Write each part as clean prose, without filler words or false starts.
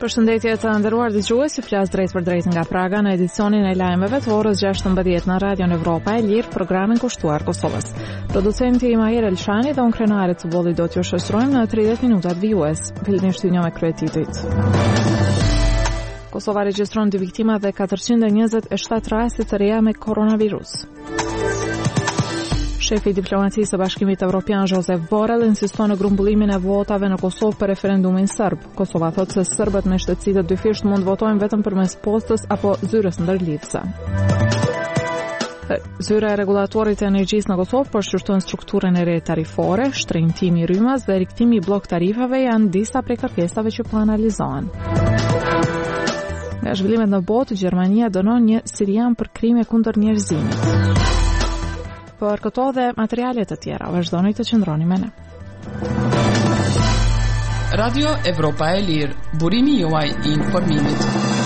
Përshëndetje të nderuar dëgjues, ju flas drejt për drejt nga Praga në edicionin e lajmeve të orës 16 në Radion Evropa e Lirë, programin kushtuar Kosovës. Producenti i Majer Elshani dhe unë krenare të bolli do t'ju shoqërojmë në 30 minutat vijues. Fillimisht një me kryetitujt. Kosova regjistron 2 viktima dhe 427 raste të reja me koronavirus. Shefi i diplomacisë së Bashkimit Evropian Josep Borrell insiston në grumbullimin e votave në Kosovë për referendumin serb. Kosova thotë se serbët me shtetësi të dyfisht mund votojnë vetëm përmes postës apo zyrës ndërlidhëse. Zyra e Rregullatorit të Energjisë në Kosovë përshkruan strukturën e re tarifore, shtrenjtimi i rrymas dhe riktimi i blok tarifave janë disa prej kërkesave që po analizohen. Nga zhvillimet në botë, Gjermania dënon një sirian për krime kundër njerëzimit. Për këto dhe materiale të tjera, vazhdoni të qëndroni me ne. Radio Evropa e Lirë, burimi juaj i informimit.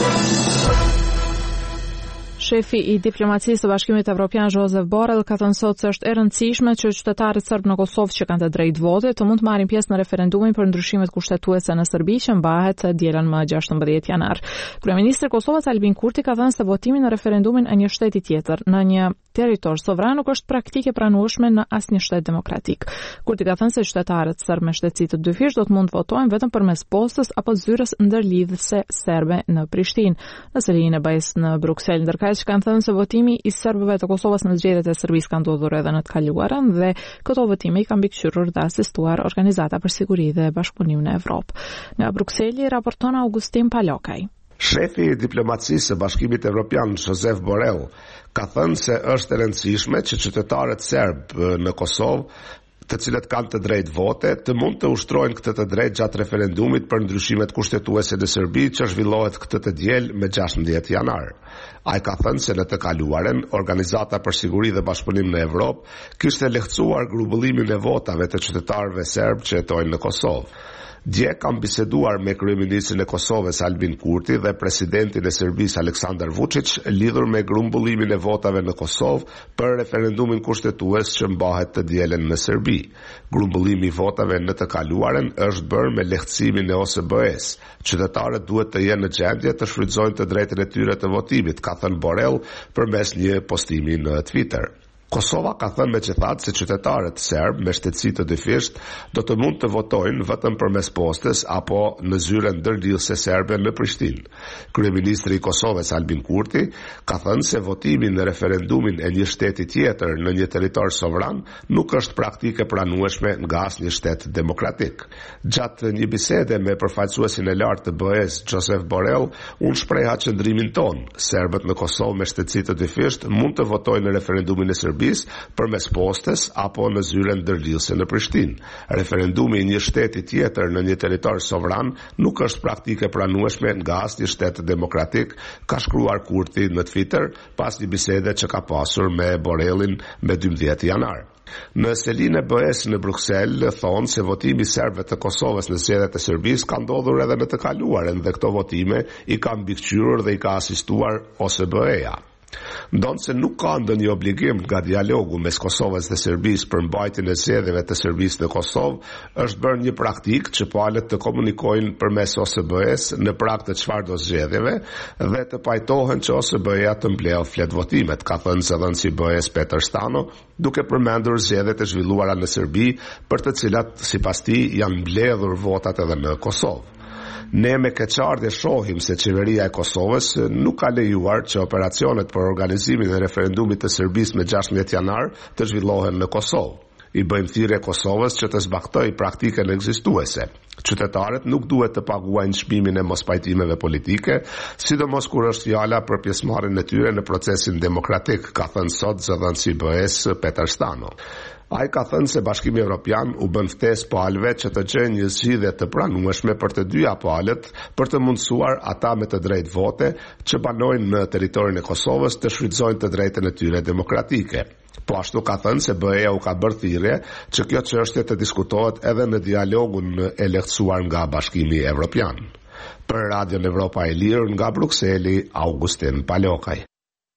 Shefi i diplomacisë së Bashkimit Evropian Josep Borrell ka thënë sot se është e rëndësishme që qytetarët serb në Kosovë që kanë të drejtë vote të mund të marrin pjesë në referendumin për ndryshimet kushtetuese në Serbi që mbahet dielën më 16 janar. Kryeministri i Kosovës Albin Kurti ka thënë se votimi në referendumin e një shteti tjetër në një territor sovran nuk është praktike pranueshme në asnjë shtet demokratik. Kurti ka thënë se qytetarët serb me shtetësi të dyfisht do të mund të votojnë vetëm përmes postës apo zyrës ndërlidhëse serbe në Prishtinë. Në selinë e BE-s në Bruksel, ndërkaq kanë thënë se votimi i serbëve të Kosovës në zgjedhjet e Serbisë ka ndodhur edhe në të kaluarën dhe këto votime i kanë mbikëqyrur dhe asistuar Organizata për Siguri dhe Bashkëpunim në Evropë. Nga Brukseli raporton Augustin Palokaj. Shefi i diplomacisë së Bashkimit Evropian Josep Borrell ka thënë se është e rëndësishme që qytetarët serb në Kosovë të cilët kanë të drejtë vote, të mund të ushtrojnë këtë të drejtë gjatë referendumit për ndryshimet kushtetuese në Serbi që zhvillohet këtë të diel me 16 janar. Ai ka thënë se në të kaluaren, Organizata për Siguri dhe Bashkëpunim në Evropë kishte lehtësuar grumbullimin e votave të qytetarëve serb që jetojnë në Kosovë. Dje kam biseduar me kryeministrin e Kosovës Albin Kurti dhe presidentin e Serbisë Aleksandar Vučić lidhur me grumbullimin e votave në Kosovë për referendumin kushtetues që mbahet të dielën në Serbi. Grumbullimi i votave në të kaluaren është bërë me lehtësimin e OSBE-s. Qytetarët duhet të jenë në gjendje të shfrytëzojnë të drejtën e tyre të votimit, ka thënë Borrell përmes një postimi në Twitter. Kosova ka thënë megjithatë se qytetarët serb me shtetësi të dyfisht do të mund të votojnë vetëm përmes postës apo në zyrën ndërlidhëse serbe në Prishtinë. Kryeministri i Kosovës Albin Kurti ka thënë se votimi në referendumin e një shteti tjetër në një territor sovran nuk është praktike pranueshme nga asnjë shtet demokratik. Gjatë një bisede me përfaqësuesin e lartë të BE-s Josep Borrell, unë shpreha qëndrimin ton. Serbët në Kosovë me shtetësi të dyfisht mund të votojnë në referendumin e përmes postës apo në zyrën ndërlidhëse në Prishtinë. Referendumi i një shteti tjetër në një territor sovran nuk është praktike pranueshme nga asnjë shtet demokratik, ka shkruar Kurti në Twitter pas një bisede që ka pasur me Borrellin me 12 janar. Në selinë e BE-s në Bruksel thonë se votimi i serbëve të Kosovës në zgjedhjet e Serbisë ka ndodhur edhe në të kaluaren dhe këto votime i kanë mbikëqyrur dhe i ka asistuar OSBE-ja. Ndonë se nuk ka ndonjë obligim nga dialogu mes Kosovës dhe Serbisë për mbajtjen e zgjedhjeve të Serbisë në Kosovë, është bërë një praktikë që palët të komunikojnë përmes OSBE-s në prag të çfarëdo zgjedhjeve dhe të pajtohen që OSBE-ja të mbledhë flet votimet, ka thënë zëdhënësi i BE-s Peter Stano, duke përmendur zgjedhjet e zhvilluara në Serbi, për të cilat sipas tij janë mbledhur votat edhe në Kosovë. Ne me keqardhje shohim se qeveria e Kosovës nuk ka lejuar që operacionet për organizimin e referendumit të Serbisë me 16 janar të zhvillohen në Kosovë. I bëjmë thirrje Kosovës që të zbaktoj praktikën ekzistuese. Qytetarët nuk duhet të paguajnë çmimin e mospajtimeve politike, sidomos kur është fjala për pjesëmarrjen e tyre në procesin demokratik, ka thënë sot zëdhënësi i BE-s Peter Stano. Ai ka thënë se Bashkimi Evropian u bën ftesë palëve që të gjejnë një zgjidhje të pranueshme për të dyja palët për të mundësuar ata me të drejtë vote që banojnë në territorin e Kosovës të shfrytëzojnë të drejtën e tyre demokratike. Po ashtu ka thënë se BE-ja u ka bërë thirrje që kjo çështje të diskutohet edhe në dialogun e lehtësuar nga Bashkimi Evropian. Për Radion Evropa e Lirë nga Brukseli, Augustin Palokaj.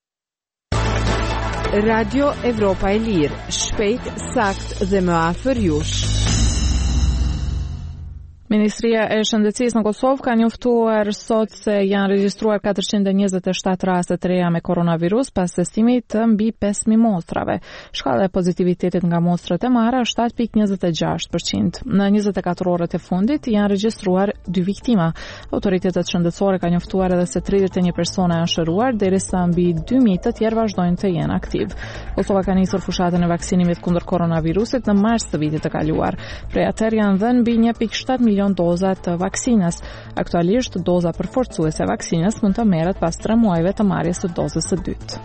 Radio Evropa e Lirë, shpejt, sakt dhe më afër jush. Ministria e Shëndetësisë në Kosovë ka njoftuar sot se janë regjistruar 427 raste të reja me koronavirus pas testimit të mbi 5.000 mostrave. Shkalla e pozitivitetit nga mostrat e marra është 7.26%. Në 24 orët e fundit janë regjistruar 2 viktima. Autoritetet shëndetësore ka njoftuar edhe se 31 persona janë shëruar, derisa mbi 2.000 të tjerë vazhdojnë të jenë aktiv. Kosova ka nisur fushatën e vaksinimit kundër koronavirusit në mars të vitit të kaluar. Prej atëherë janë dhënë mbi 1.7 milion doza të vaksinës. Aktualisht, doza përforcuese e vaksinës mund të merret pas 3 muajve të marrjes së dozës së dytë.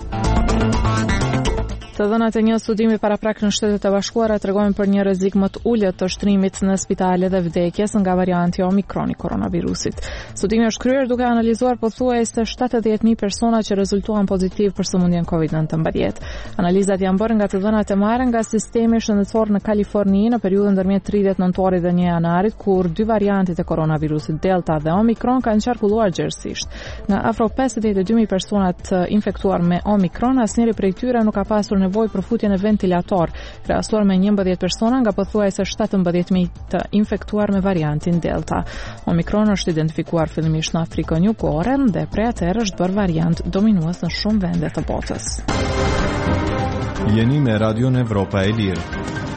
Të dhënat e një studimi paraprak në Shtetet e Bashkuara tregojnë për një rrezik më të ulët të shtrimit në spitale dhe vdekjes nga varianti Omikron i koronavirusit. Studimi është kryer duke analizuar pothuajse 70.000 persona që rezultuan pozitiv për sëmundjen COVID-19. Analizat janë bërë nga të dhënat e marrë nga sistemi shëndetësor në Kaliforni në periudhën ndërmjet 30 nëntorit dhe 1 janarit, kur 2 variantit e koronavirusit Delta dhe Omikron kanë qarkulluar gjerësisht. Nga afro 52.000 persona të infektuar me Omikron, asnjëri prej tyre nuk ka pasur nevojë për futje në ventilator, krahasuar me 11 persona nga pothuajse 17.000 të infektuar me variantin Delta. Omikron është identifikuar fillimisht në Afrikën Jugore dhe prej atëherë është bërë variant dominues në shumë vende të botës. Jeni me Radion Evropa e Lirë.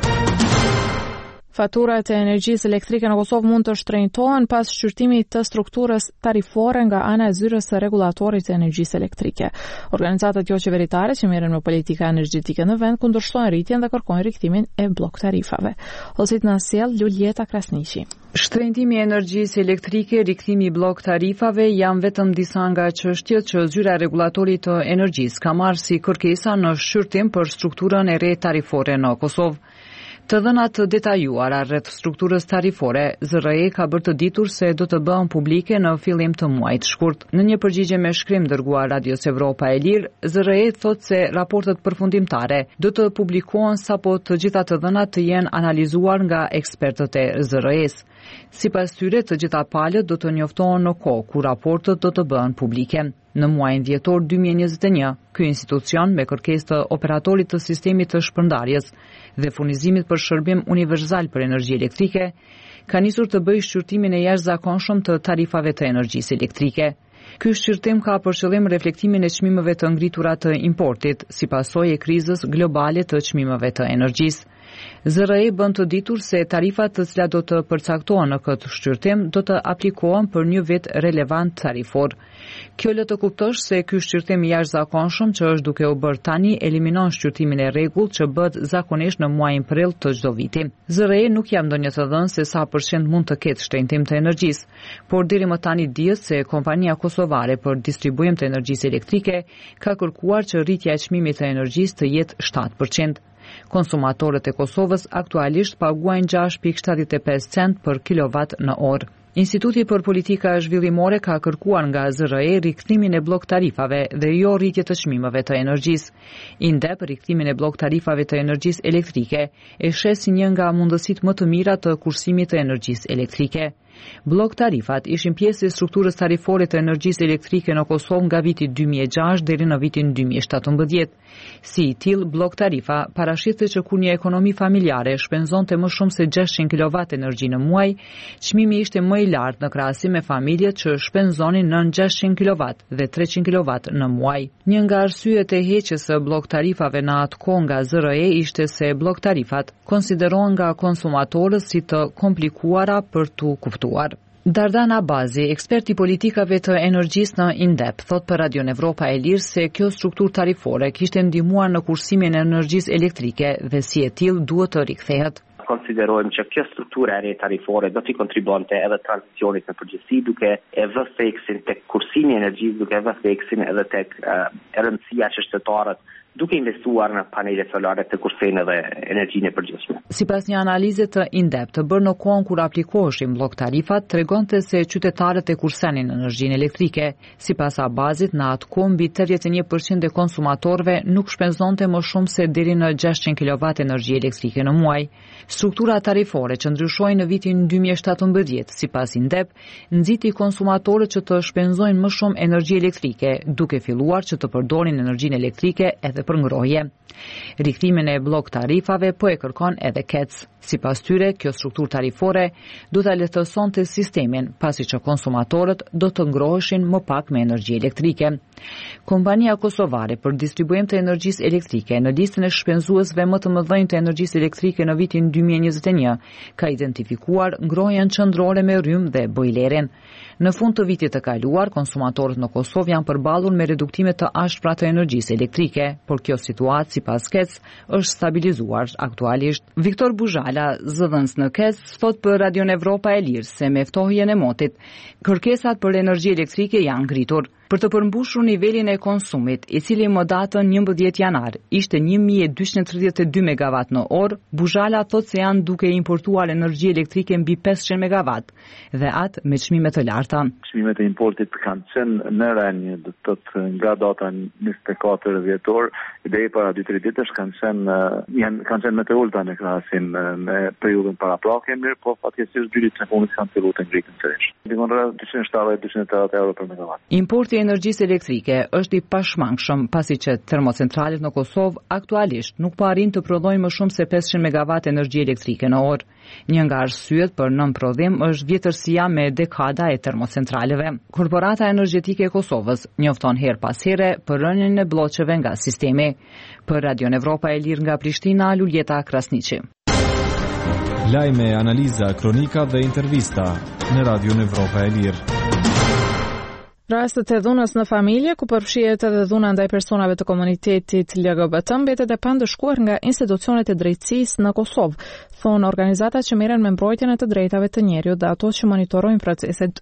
Faturat e energjisë elektrike në Kosovë mund të shtrenjtohen pas shqyrtimit të strukturës tarifore nga ana e zyrës së rregullatorit të energjisë elektrike. Organizatat jo qeveritare që merren me politika energjetike në vend kundërshtojnë rritjen dhe kërkojnë rikthimin e blok tarifave. Ose na sjell Luljeta Krasniqi. Shtrëngtimi i energjisë elektrike, rikthimi i blok tarifave janë vetëm disa nga çështjet që zyra e rregullatorit të energjisë ka marrë si kërkesa në shqyrtim për strukturën e re tarifore në Kosovë. Të dhënat detajuara rreth strukturës tarifore, ZRE ka bërë të ditur se do të bëhen publike në fillim të muajit të shkurt. Në një përgjigje me shkrim dërguar Radios Evropa e Lirë, ZRE thotë se raportet përfundimtare do të publikohen sapo të gjitha të dhënat të jenë analizuar nga ekspertët e ZRE-s. Sipas tyre, të gjitha palët do të njoftohen në kohë kur raportet do të bëhen publike. Në muajin dhjetor 2021, ky institucion me kërkesë të operatorit të sistemit të shpërndarjes dhe furnizimit për shërbim universal për energji elektrike, ka nisur të bëjë shqyrtimin e jashtëzakonshëm të tarifave të energjisë elektrike. Ky shqyrtim ka për qëllim reflektimin e çmimeve të ngritura të importit, si pasojë e krizës globale të çmimeve të energjisë. ZRE bën të ditur se tarifat të cilat do të përcaktohen në këtë shqyrtim do të aplikohen për një vit relevant tarifor. Kjo le të kuptosh se ky shqyrtim i jashtëzakonshëm që është duke u bërë tani eliminon shqyrtimin e rregullt që bëhet zakonisht në muajin prill të çdo viti. ZRE nuk jam ndonjë të dhënë se sa përqind mund të ketë shtrenjtim të energjisë, por deri më tani dihet se kompania kosovare për distribuim të energjisë elektrike ka kërkuar që rritja e çmimit të energjisë të jetë 7%. Konsumatorët e Kosovës aktualisht paguajnë 6.75 cent për kilowatt në orë. Instituti për Politika Zhvillimore ka kërkuar nga ZRE rikthimin e blok tarifave dhe jo rritje të çmimeve të energjisë. INDEP rikthimin e blok tarifave të energjisë elektrike e sheh si një nga mundësitë më të mira të kursimit të energjisë elektrike. Blok tarifat ishin pjesë e strukturës tarifore të energjisë elektrike në Kosovë nga viti 2006 deri në vitin 2017. Si i tillë, blok tarifa parashiste që kur një ekonomi familjare shpenzonte më shumë se 600 kW energji në muaj, çmimi ishte më i lartë në krahasim me familjet që shpenzonin nën 600 kW dhe 300 kW në muaj. Një nga arsyet e heqjes së blok tarifave në atë kohë nga ZRE ishte se blok tarifat konsiderohen nga konsumatorët si të komplikuara për tu kuptuar. Dardan Abazi, ekspert i politikave të energjisë në INDEP, thot për Radion Evropa e Lirë se kjo strukturë tarifore kishte ndihmuar në kursimin e energjisë elektrike dhe si e tillë duhet të rikthehet. Konsiderojmë që kjo struktura e re tarifore do t'i kontribuonte edhe tranzicionit në përgjithësi, duke e vënë theksin tek kursimi i energjisë, duke e vënë theksin edhe tek rëndësia që shtetarët duke investuar në panele solare të kursejnë edhe energjinë e përgjithshme. Sipas një analize të INDEP të bërë në kohën kur aplikoheshin blok tarifat, tregonte se qytetarët e kursenin energjinë elektrike. Sipas Abazit, në atë kohë mbi 81% e konsumatorëve nuk shpenzonte më shumë se deri në 600 kW energji elektrike në muaj. Struktura tarifore që ndryshoi në vitin 2017, sipas INDEP, nxiti konsumatorët që të shpenzojnë më shumë energji elektrike, duke filluar që të përdorin energjinë elektrike edhe për ngrohje. Rikthimin e blok tarifave po e kërkon edhe KEC. Sipas tyre, kjo strukturë tarifore do ta lehtësonte sistemin, pasi që konsumatorët do të ngroheshin më pak me energji elektrike. Kompania kosovare për distribuim të energjisë elektrike në listën e shpenzuesve më të mëdhenj të energjisë elektrike në vitin 2021 ka identifikuar ngrohjen qendrore me rrym dhe bojlerin. Në fund të vitit të kaluar, konsumatorët në Kosovë janë përballur me reduktime të ashpra të energjisë elektrike, por kjo situatë sipas KEC është stabilizuar aktualisht. Viktor Buzhala, zëdhënës në KEC, thot për Radio Evropa e Lirë se me ftohjen e motit, kërkesat për energji elektrike janë ngritur. Për të përmbushur nivelin e konsumit, i cili më datën 11 janar ishte 1232 MW në orë, Buzhala thot se janë duke importuar energji elektrike mbi 500 MW dhe atë me çmime të larta. Çmimet e importit kanë qenë në rënje, do të thotë nga data 24 dhjetor deri para 2-3 ditësh kanë qenë më të ulta në krahasim me periudhën paraprakje, mirë, po fatkeqësisht 2 ditë në fundit kanë filluar të ngritën sërish. Dikon rreth 270-280 euro për megavat. Importi i energjisë elektrike është i pashmangshëm, pasi që termocentralet në Kosovë aktualisht nuk po arrin të prodhojnë më shumë se 500 MW energji elektrike në orë. Një nga arsyet për nënprodhim është vjetërsia me dekada e termocentraleve. Korporata Energjetike e Kosovës njofton her pas here për rënien e blloqeve nga sistemi. Për Radio Evropa e Lirë nga Prishtina, Luljeta Krasniqi. Lajme, analiza, kronika dhe intervista në Radio Evropa e Lirë. Rastet e dhunës në familje, ku përfshihet edhe dhuna ndaj personave të komunitetit LGBT, mbetet e pandëshkuar nga institucionet e drejtësisë në Kosovë, thonë organizatat që merren me mbrojtjen e të drejtave të njerëzit dhe ato që monitorojnë proceset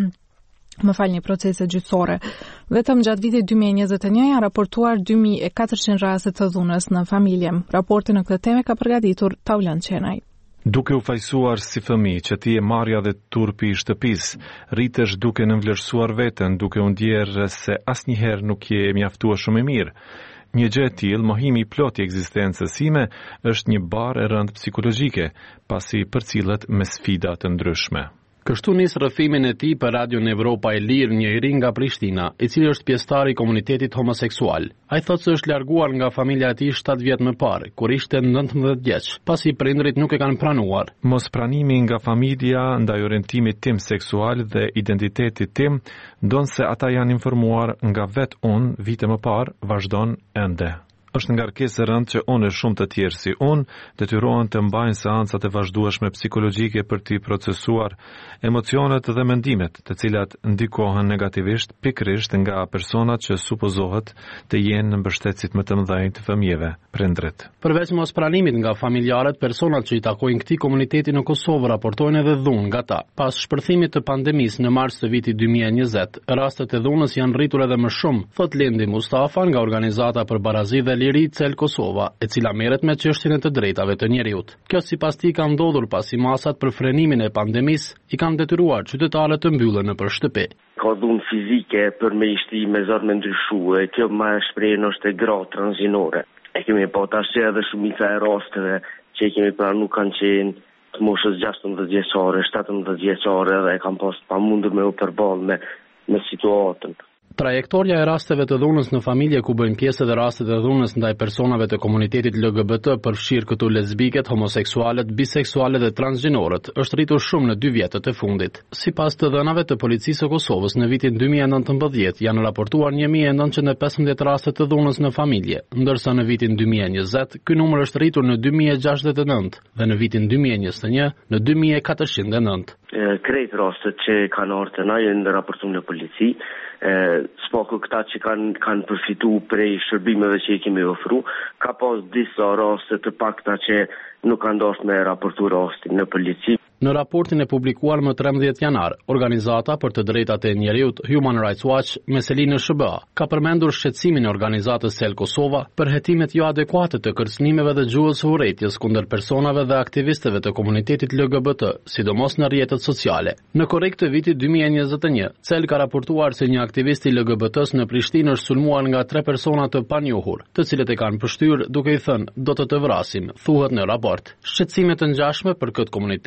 procese gjyqësore. Vetëm gjatë vitit 2021 janë raportuar 2400 raste të dhunës në familje. Raportin në këtë temë ka përgatitur Taulan Qenaj. Duke u fajsuar si fëmijë që ti e marrja dhe turpi i shtëpisë, rritesh duke nënvlerësuar veten, duke u ndjerë se asnjëherë nuk je mjaftuar shumë e mirë. Një gjë e tillë, mohimi i plot i ekzistencës sime, është një barë e rëndë psikologjike, pasi përcillet me sfida të ndryshme. Kështu nis rrëfimin e tij për Radio Evropa e Lirë, një i ri nga Prishtina, i cili është pjesëtar i komunitetit homoseksual. Ai thotë se është larguar nga familja e tij 7 vjet më parë, kur ishte 19 vjeç, pasi prindrit nuk e kanë pranuar. Mospranimi nga familja ndaj orientimit tim seksual dhe identitetit tim, ndonse ata janë informuar nga vetë unë vite më parë, vazhdon ende. Është ngarkesë e rëndë që unë e shumë të tjerë si unë detyrohen të mbajnë seancat e vazhdueshme psikologjike për t'i procesuar emocionet dhe mendimet, të cilat ndikohen negativisht pikërisht nga personat që supozohet të jenë në mbështetësit më të mëdhenj të fëmijëve, prindrit. Përveç mospranimit nga familjarët, personat që i takojnë këtij komuniteti në Kosovë raportojnë edhe dhunë nga ta. Pas shpërthimit të pandemisë në mars të vitit 2020, rastet e dhunës janë rritur edhe më shumë, thot Lendi Mustafa nga organizata për barazi dhe liri Cel Kosova, e cila merret me çështjen e të drejtave të njerëzit. Kjo sipas tij ka ndodhur pasi masat për frenimin e pandemisë i kanë detyruar qytetarët të mbyllen nëpër shtëpi. Ka dhunë fizike për me ishti me zot me ndryshue, kjo më shprehën është e gra transinore. E kemi pa tash edhe shumica e rasteve që kemi pra nuk kanë qenë të moshës 16 vjeçare, 17 vjeçare dhe kanë pas pamundur me u përballë me situatën. Trajektoria e rasteve të dhunës në familje ku bëjnë pjesë edhe rastet e dhunës ndaj personave të komunitetit LGBT përfshirë këtu lesbiket, homoseksualet, biseksualet dhe transgjinorët është rritur shumë në 2 vjetët e fundit. Sipas të dhënave të policisë së Kosovës në vitin 2019 janë raportuar 1915 raste të dhunës në familje, ndërsa në vitin 2020 ky numër është rritur në 2069 dhe në vitin 2021 në 2409. Krejt rastet që kanë ardhur na janë raportuar në polici. Spoko këta që kanë përfitu prej shërbimeve që i kemi ofru, ka pas disa raste të pakta që nuk kanë dashur me raportu rastin në polici. Në raportin e publikuar më 13 janar, organizata për të drejtat e njerëzit Human Rights Watch me Selinë SBA ka përmendur shqetësimin e organizatës Cel Kosova për hetimet jo adekuate të kërcënimeve dhe gjuhës së urrëties kundër personave dhe aktivistëve të komunitetit LGBT, sidomos në rrjetet sociale. Në korrik të vitit 2021, Cel ka raportuar se një aktivist i LGBT-s në Prishtinë është sulmuar nga 3 persona të panjohur, të cilët e kanë pështyr duke i thënë do të vrasim, thuhet në raport. Shqetësime të ngjashme për këtë komunitet Human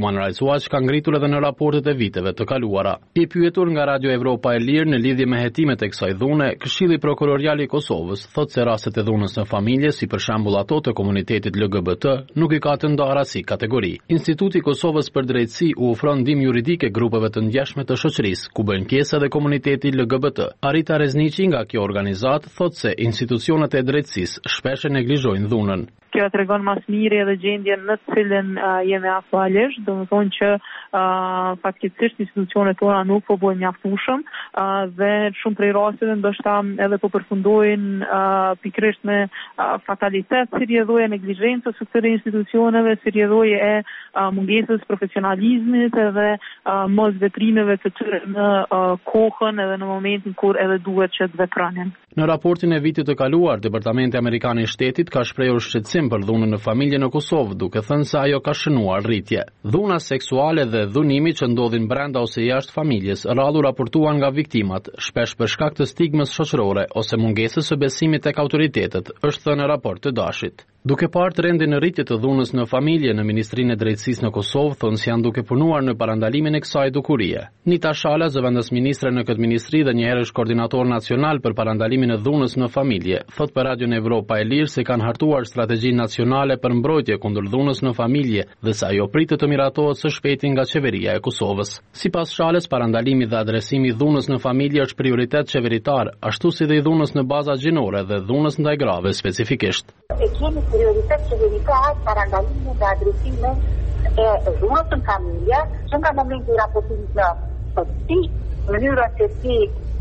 Human Rights Watch ka ngritur edhe në raportet e viteve të kaluara. I pyetur nga Radio Evropa e Lirë në lidhje me hetimet e kësaj dhune, Këshilli Prokurorial i Kosovës thotë se rastet e dhunës në familje, si për shembull ato të komunitetit LGBT, nuk i ka të ndara si kategori. Instituti i Kosovës për Drejtësi u ofron ndihmë juridike grupeve të ndjeshme të shoqërisë, ku bëjnë pjesë edhe komuniteti LGBT. Arita Rezniqi nga kjo organizatë thotë se institucionet e drejtësisë shpesh e neglizhojnë dhunën. Kjo tregon mas miri edhe gjendjen në të cilën jemi aktualisht, do të thonë që faktikisht institucionet tona nuk po bëjnë mjaftueshëm dhe shumë prej rasteve ndoshta edhe po përfundojnë pikërisht me fatalitet si rrjedhoje e neglizhencës së këtyre institucioneve, si rrjedhoje e mungesës profesionalizmit edhe mos veprimeve të tyre në kohën edhe në momentin kur edhe duhet që të vepronin. Në raportin e vitit të kaluar, Departamenti Amerikan i Shtetit ka shprehur shqetësim për dhunën në familje në Kosovë, duke thënë se ajo ka shënuar rritje. Dhuna seksuale dhe dhunimi që ndodhin brenda ose jashtë familjes rrallë raportuan nga viktimat, shpesh për shkak të stigmës shoqërore ose mungesës së besimit tek autoritetet, është thënë në raport të Dashit. Duke parë trendin në rritje të dhunës në familje në Ministrinë e Drejtësisë në Kosovë, thonë se janë duke punuar në parandalimin e kësaj dukurie. Nita Shala, zëvendës ministre në këtë ministri dhe njëherësh koordinator nacional për parandalimin e dhunës në familje, thot për Radion Evropa e Lirë se kanë hartuar strategjinë nacionale për mbrojtje kundër dhunës në familje dhe se ajo pritet të miratohet së shpejti nga qeveria e Kosovës. Sipas Shalës, parandalimi dhe adresimi i dhunës në familje është prioritet qeveritar, ashtu si dhe i dhunës në baza gjinore dhe dhunës ndaj grave specifikisht. Kemi prioritet qeveritar parandalimin dhe adresimin e dhunës në familje, që nga momenti i raportimit në si mënyrën se si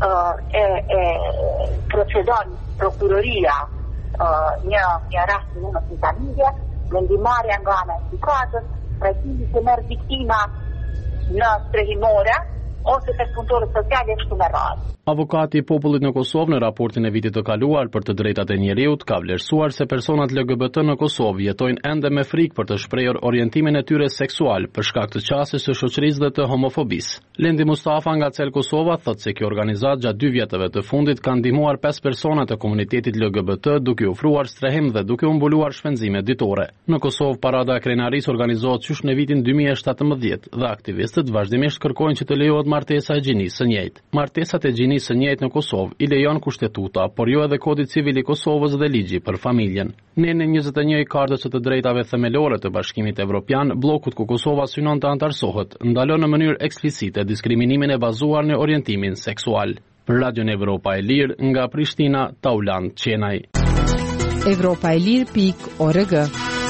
procedon prokuroria një rast të dhunës në familje, vendimarrja nga ana e gjykatës, trajtimi që merr viktima në strehimore ose tek punëtorët sociale është shumë e rrallë. Avokati i popullit në Kosovë në raportin e vitit të kaluar për të drejtat e njerëzit ka vlerësuar se personat LGBT në Kosovë jetojnë ende me frikë për të shprehur orientimin e tyre seksual për shkak të qasjes së shoqërisë dhe të homofobisë. Lendi Mustafa nga Cel Kosova thotë se kjo organizatë gjatë 2 vjetëve të fundit ka ndihmuar 5 persona të komunitetit LGBT duke u ofruar strehim dhe duke u mbuluar shpenzime ditore. Në Kosovë parada e krenarisë organizohet qysh në vitin 2017 dhe aktivistët vazhdimisht kërkojnë që të lejohet martesa e gjinisë së njëjtë. Martesat e gjinisë së njëjtë në Kosovë i lejon kushtetuta, por jo edhe Kodi Civil i Kosovës dhe ligji për familjen. Në 21 i Kartës së të drejtave themelore të Bashkimit Evropian, bllokut ku Kosova synon të antarësohet, ndalon në mënyrë eksplicite diskriminimin e bazuar në orientimin seksual. Për Radion Evropa e Lirë, nga Prishtina, Tauland Qenaj. Evropaelir.org.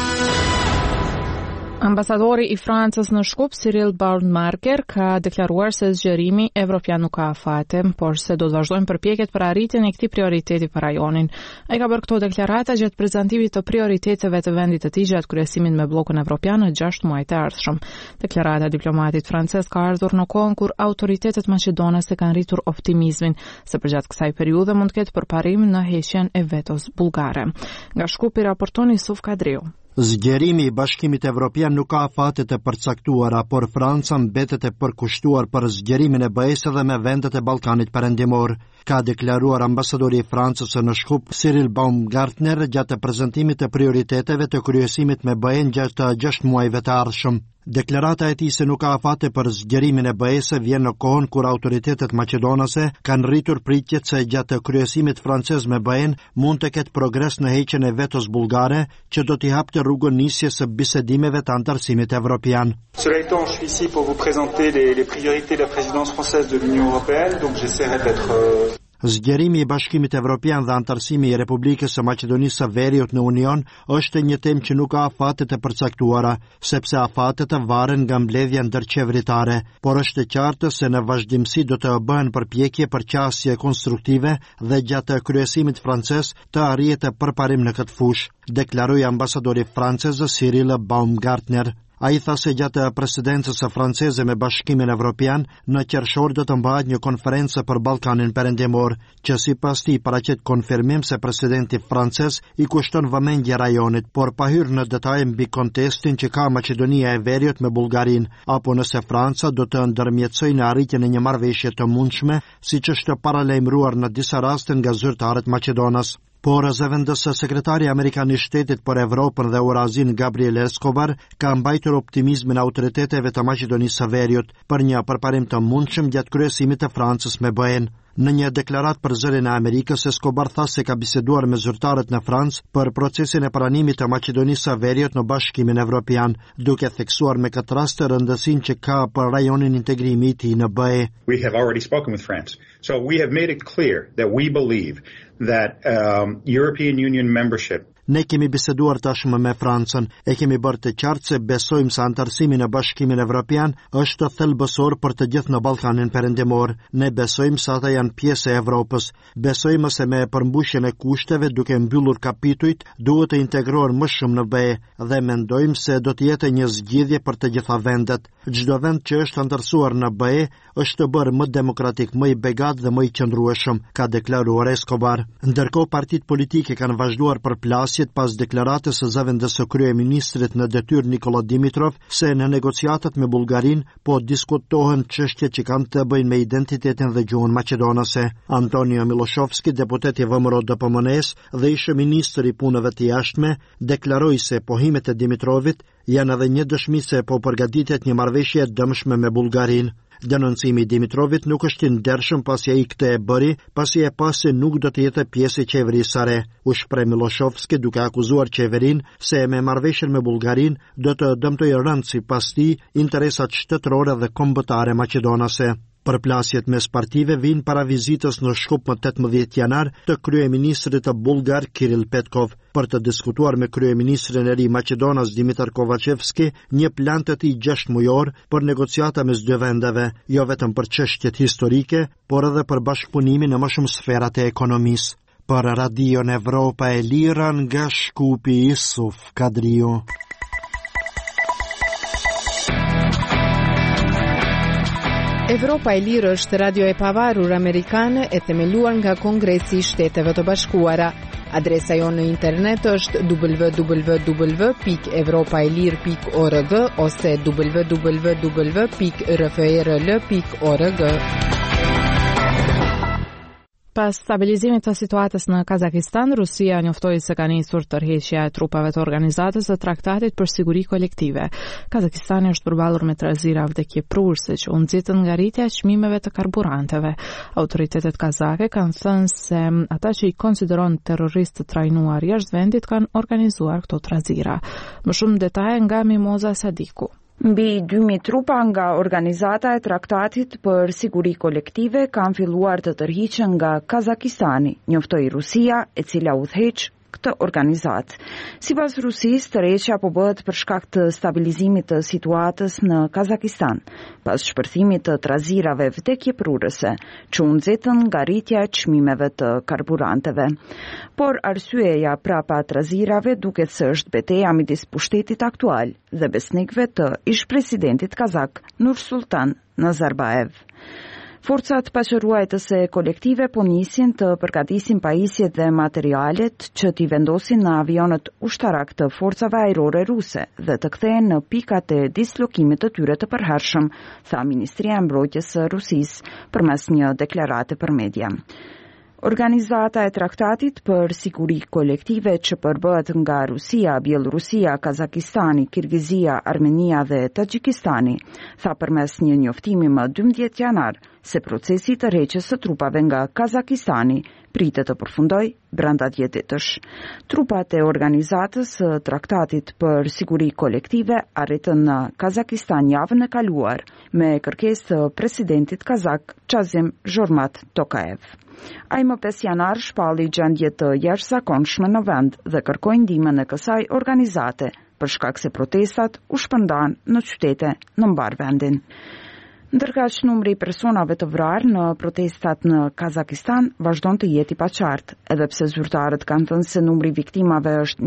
Ambasadori i Francës në Shkup, Cyril Baumgartner, ka deklaruar se zgjerimi evropian nuk ka afate, por se do të vazhdojnë përpjekjet për arritjen e këtij prioriteti për rajonin. Ai ka bërë këto deklarata gjatë prezantimit të prioriteteve të vendit të tij gjatë kryesimit me bllokun evropian në 6 muajt e ardhshëm. Deklarata e diplomatit francez ka ardhur në kohën kur autoritetet maqedonase kanë rritur optimizmin se përgjatë kësaj periudhe mund të ketë përparim në heqjen e vetos bullgare. Nga Shkupi raporton Yusuf Kadriu. Zgjerimi i Bashkimit Evropian nuk ka afate të përcaktuara, por Franca mbetet e përkushtuar për zgjerimin e BE-s dhe me vendet e Ballkanit Perëndimor, ka deklaruar ambasadori i Francës në Shkup, Cyril Baumgartner, gjatë prezantimit të prioriteteve të kryesimit me BE-n gjatë 6 muajve të ardhshëm. Deklarata e tij se nuk ka afate për zgjerimin e BE-s vjen në kohën kur autoritetet maqedonase kanë rritur pritjet se gjatë kryesimit francez me BE-n mund të ketë progres në heqjen e vetos bullgare, që do t'i hapte rrugën nisjes së bisedimeve të antarësimit evropian. Cela étant, je suis ici pour vous présenter les priorités de la présidence française de l'Union européenne, donc j'essaierai d'être Zgjerimi i Bashkimit Evropian dhe antarësimi i Republikës së Maqedonisë së Veriut në Union është një temë që nuk ka afate të përcaktuara, sepse afatet varen nga mbledhja ndërqeveritare, por është e qartë se në vazhdimsi do të bëhen përpjekje për qasje konstruktive dhe gjatë kryesimit francez të arrihet përparim në këtë fushë, deklaroi ambasadori francez Cyril Baumgartner. A I tha se gjatë presidencës së franceze me Bashkimin Evropian, në qershor do të mbahet një konferencë për Ballkanin Perëndimor, që sipas tij paraqet konfirmim se presidenti francez I kushton vëmendje rajonit, por pa hyrë në detaje mbi kontestin që ka Maqedonia e Veriut me Bullgarinë, apo nëse Franca do të ndërmjetësojë në arritjen e një marrëveshje të mundshme, siç është paralajmëruar në disa raste nga zyrtarët maqedonas. Por zëvendësë sekretari amerikan I Shtetit për Evropën dhe Eurazin Gabriel Escobar ka mbajtur optimizmin e autoriteteve të Maqedonisë së Veriut për një përparim të mundshëm gjatë kryesimit të Francës me BE-n. Në një deklarat për zërin e Amerikës, Escobar tha se ka biseduar me zyrtarët në Francë për procesin e pranimit të Maqedonisë së Veriut në Bashkimin Evropian, duke theksuar me këtë rast rëndësinë që ka për rajonin integrimi I tij në BE. We have already spoken with France. So we have made it clear that we believe that European Union membership. Ne kemi biseduar tashmë me Francën, e kemi bërë të qartë se besojmë se antarësimi në Bashkimin Evropian është thelbësor për të gjithë në Ballkanin Perëndimor. Ne besojmë se ata janë pjesë e Evropës. Besojmë se me përmbushjen e kushteve duke mbyllur kapitujt, duhet të integrohen më shumë në BE dhe mendojmë se do të jetë një zgjidhje për të gjitha vendet. Çdo vend që është antarësuar në BE është të bërë më demokratik, më I begat dhe më I qëndrueshëm, ka deklaruar Escobar. Ndërkohë partitë politike kanë vazhduar përplasjet pas deklaratës së zëvendës së kryeministrit në detyrë Nikola Dimitrov se në negociatat me Bullgarin po diskutohen çështje që kanë të bëjnë me identitetin dhe gjuhën maqedonase. Antonio Miloshovski, deputet I VMRO-DPMNE-s dhe ishte ministër I punëve të jashtme, deklaroi se pohimet e Dimitrovit janë edhe një dëshmi se po përgatitet një marrëveshje e dëmshme me Bullgarin. Denoncimi I Dimitrovit nuk është I ndershëm pasi ai këtë e bëri, pasi e pa se nuk do të jetë pjesë e qeverisë së re. U shpreh Miloshovski duke akuzuar qeverinë se me marrëveshjen me Bullgarin do të dëmtojë rënd sipas tij interesat shtetërore dhe kombëtare maqedonase. Përplasjet mes partive vijnë para vizitës në Shkup më 18 janar të kryeministrit të Bullgar Kirill Petkov për të diskutuar me kryeministrin e ri Maqedonas Dimitar Kovacevski një plan të tij 6 mujor për negociata mes dy vendeve, jo vetëm për çështjet historike, por edhe për bashkëpunimin në më shumë sferat e ekonomisë. Për Radion Evropa e Lira nga Shkupi Isuf Kadriu. Evropa e Lirë është radio e pavarur amerikane e themeluar nga Kongresi I Shteteve të Bashkuara. Adresa jonë në internet është www.evropaelir.org ose www.rfrl.org. Pas stabilizimit të situatës në Kazakistan, Rusia njoftoi se ka nisur tërheqja e trupave të organizatës së traktatit për siguri kolektive. Kazakistani është përballur me trazira vdekjeprurëse që u nxitën nga rritja e çmimeve të karburanteve. Autoritetet kazake kanë thënë se ata që I konsideron terroristë të trajnuar jashtë vendit kanë organizuar këto trazira. Më shumë detaje nga Mimoza Sadiku. Mbi 2000 trupa nga organizata e traktatit për siguri kolektive kanë filluar të tërhiqen nga Kazakistani, njoftoi Rusia, e cila udhëheq këtë organizat. Sipas Rusisë, tërheqja po bëhet për shkak të stabilizimit të situatës në Kazakistan, pas shpërthimit të trazirave vdekjeprurëse që u nxitën nga rritja e çmimeve të karburanteve. Por arsyeja prapa trazirave duket se është betejë midis pushtetit aktual dhe besnikëve të ish-presidentit kazak Nursultan Nazarbayev. Forcat paqëruajtëse kolektive po nisin të përgatisin pajisjet dhe materialet që t'i vendosin në avionet ushtarak të forcave ajrore ruse dhe të kthehen në pikat e dislokimit të tyre të përhershëm, tha Ministria e Mbrojtjes së Rusisë përmes një deklarate për media. Organizata e traktatit për siguri kolektive që përbëhet nga Rusia, Bielorusia, Kazakistani, Kirgizia, Armenia dhe Tagjikistani, tha përmes një njoftimi më 12 janar se procesi të tërheqjes së trupave nga Kazakistani pritet të përfundoj brenda 10 ditësh. Trupat e organizatës së traktatit për siguri kolektive arritën në Kazakistan javën e kaluar me kërkesë të presidentit kazak Kazim Zhormat Tokayev. Ai më 5 janar shpalli gjendje të jashtëzakonshme në vend dhe kërkoi ndihmën e kësaj organizate për shkak se protestat u shpërndan në qytete në mbar vendin. Ndërkaq numri I personave të vrarë në protestat në Kazakistan vazhdon të jetë I paqartë, edhe pse zyrtarët kanë thënë se numri viktimave është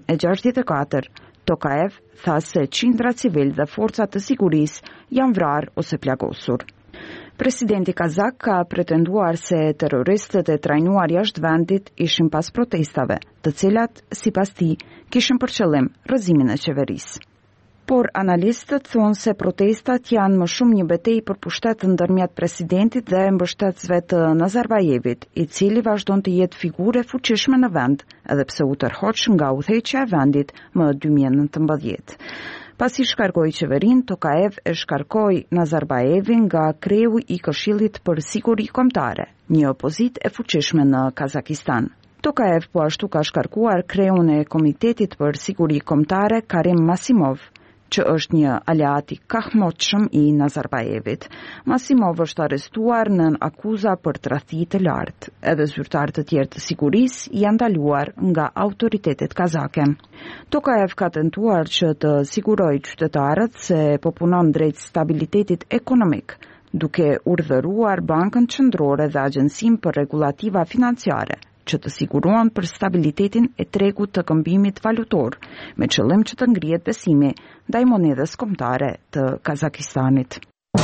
164. Tokayev tha se qindra civil dhe forcat të sigurisë janë vrarë ose plagosur. Presidenti kazak ka pretenduar se terroristët e trajnuar jashtë vendit ishin pas protestave, të cilat sipas tij kishin për qëllim rrëzimin e qeverisë. Por analistët thonë se protestat janë më shumë një betejë për pushtet ndërmjet presidentit dhe mbështetësve të Nazarbajevit, i cili vazhdon të jetë figurë e fuqishme në vend, edhe pse u tërhoq nga udhëheqja e vendit më 2019. Pasi shkarkoi qeverinë, Tokaev e shkarkoi Nazarbajevin nga kreu i Këshillit për Siguri Kombëtare, një opozitë e fuqishme në Kazakistan. Tokaev po ashtu ka shkarkuar kreun e Komitetit për Siguri Kombëtare Karim Masimov, që është një aleat i kahmoqshëm i Nazarbajevit. Masimov është arrestuar në akuza për tradhti të lartë. Edhe zyrtarë të tjerë të sigurisë janë ndaluar nga autoritetet kazake. Tokaev ka tentuar që të sigurojë qytetarët se po punon drejt stabilitetit ekonomik, duke urdhëruar Bankën Qendrore dhe Agjencinë për Rregullativa Financiare që të siguruan për stabilitetin e tregut të këmbimit valutor, me qëllim që të ngrihet besimi ndaj monedhës kombëtare të Kazakistanit.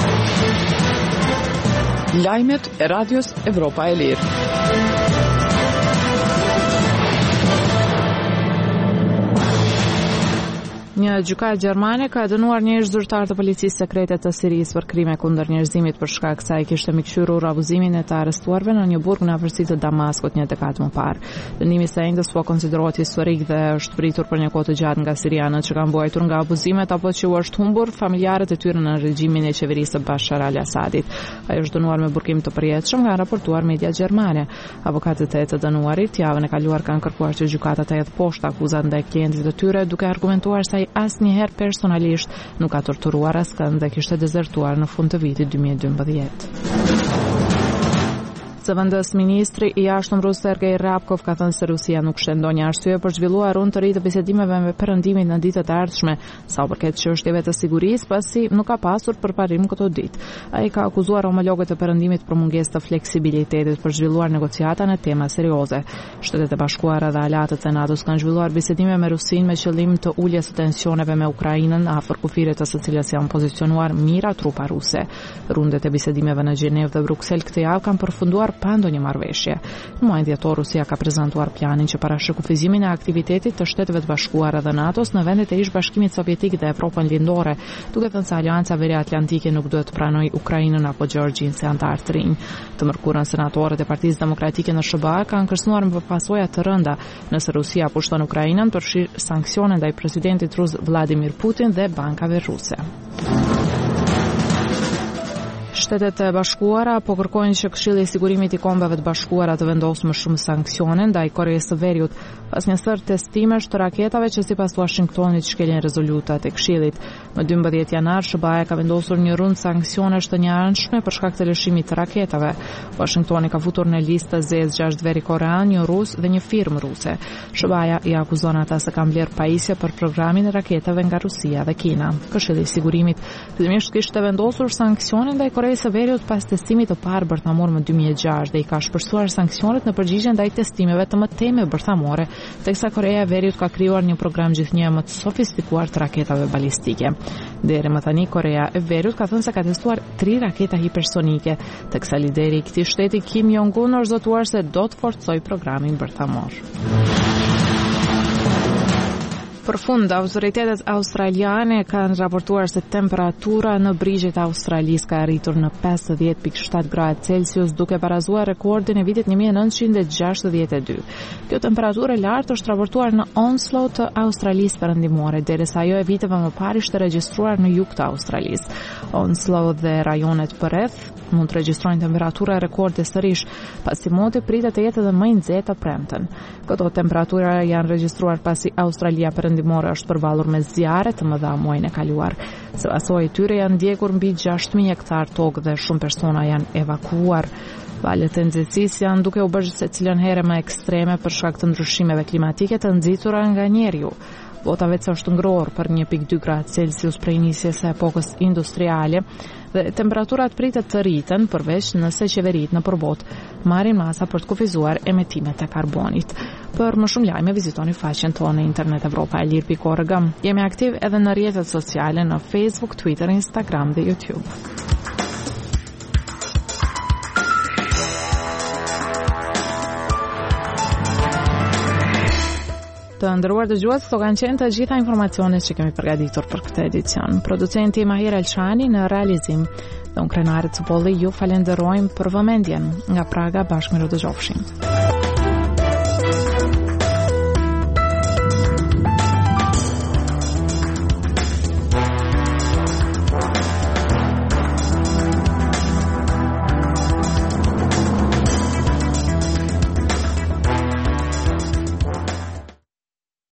Lajmet e Radios Evropa e Lirë. Një gjykatë gjermane ka dënuar një zyrtar të policisë sekrete të Sirisë për krime kundër njerëzimit për shkak se ai kishte mikqyrur abuzimin e të arrestuarve në një burg në afërsitë të Damaskut një dekadë më parë. Dënimi i ende po konsiderohet historik dhe është pritur për një kohë të gjatë nga sirianët që kanë mbuajtur nga abuzimet apo që u është humbur familjarët e tyre në regjimin e qeverisë së Bashar al-Assadit. Ai është dënuar me burgim të përjetshëm, nga raportuar media gjermane. Avokatët e të dënuarit javën e kaluar kanë kërkuar që gjykata të hedhë poshtë akuzat ndaj klientit të tyre, duke argumentuar se asnjëherë personalisht nuk ka torturuar askënd dhe kishte dezertuar në fund të vitit 2012. Zëvendës ministri i jashtëm rus Sergej Rabkov ka thënë se Rusia nuk shton ndonjë arsye për zhvilluar rund të ri të bisedimeve me Perëndimin në ditët e ardhshme, sa u përket çështjeve të sigurisë, pasi nuk ka pasur përparim këto ditë. Ai ka akuzuar homologët e Perëndimit për mungesë të fleksibilitetit për zhvilluar negociata në tema serioze. Shtetet e Bashkuara dhe aleatët e NATO-s kanë zhvilluar bisedime me Rusinë me qëllim të uljes së tensioneve me Ukrainën, afër kufirit të së cilës janë pozicionuar mira trupa ruse. Rundet e bisedimeve në Gjenevë dhe Bruksel këtë javë kanë përfunduar pa ndonjë marrëveshje. Në muajin dhjetor Rusia ka prezantuar planin që parashik kufizimin e aktivitetit të Shteteve të Bashkuara dhe NATO-s në vendet e ish-bashkimit sovjetik dhe Evropën lindore, duke thënë se Aleanca Veriatlantike nuk duhet të pranojë Ukrainën apo Gjeorgjinë si anëtar të rinj. Të mërkurën senatorët e Partisë Demokratike në SBA kanë kërcënuar me pasoja të rënda nëse Rusia pushton Ukrainën për fshirë sanksione ndaj presidentit rus Vladimir Putin dhe bankave ruse. Shtetet e Bashkuara po kërkojnë që Këshilli i Sigurimit i Kombeve të Bashkuara të vendosë më shumë sanksione ndaj Koreas së Veriut pas një sër testimesh të raketave që sipas Washingtonit shkelin rezolutat e Këshillit. Më 12 janar SBA ka vendosur një rund sanksionesh të njëanshme për shkak të lëshimit të raketave. Washingtoni ka futur në listë të zezë 6 veri korean, një rus dhe një firmë ruse. SBA i akuzon ata se kanë blerë pajisje për programin e raketave nga Rusia dhe Kina. Këshilli i Sigurimit fillimisht kishte vendosur sanksione ndaj Koreas së Veriut pas testimit të parë bërthamor më 2006 dhe i ka shpërsuar sanksionet në përgjigje ndaj testimeve të mëtejme bërthamore, teksa Korea e Veriut ka krijuar një program gjithnjë më të sofistikuar të raketave balistike. Deri më tani Korea e Veriut ka thënë se ka testuar 3 raketa hipersonike, teksa lideri i këtij shteti Kim Jong-un është zotuar se do të forcojë programin bërthamor. Për fund, autoritetet australiane kanë raportuar se temperatura në brigjet e Australisë ka arritur në 50.7 gradë Celsius, duke barazuar rekordin e vitit 1962. Kjo temperaturë e lartë është raportuar në Onslow të Australisë perëndimore, derisa ajo e viteve më parë ishte regjistruar në jug të Australisë. Onslow dhe rajonet përreth mund të regjistrojnë temperatura rekorde sërish, pasi moti pritet të jetë edhe më i nxehtë të premten. Këto temperatura janë regjistruar pasi Australia perëndimore është përballur me zjarre të mëdha muajin e kaluar. Së pasojë tyre janë ndjekur mbi 6.000 hektar tokë dhe shumë persona janë evakuuar. Valet e nxehtësisë janë duke u bërë secilën herë më ekstreme për shkak të ndryshimeve klimatike të nxitura nga njeriu. Bota vetë është ngrohur për 1.2 gradë Celsius prej nisjes së epokës industriale dhe temperaturat pritet të rriten përveç nëse qeveritë në përbotë marrin masa për të kufizuar emetimet e karbonit. Për më shumë lajme vizitoni faqen tonë në internet evropaelir.org. Jemi aktiv edhe në rrjetet sociale në Facebook, Twitter, Instagram dhe YouTube. Të nderuar dëgjues, këto kanë qenë të gjitha informacionet që kemi përgatitur për këtë edicion. Producenti Mahir Elshani në realizim dhe unë krenarit Supolli ju falenderojmë për vëmendjen. Nga Praga, bashkë me dëgjofshim.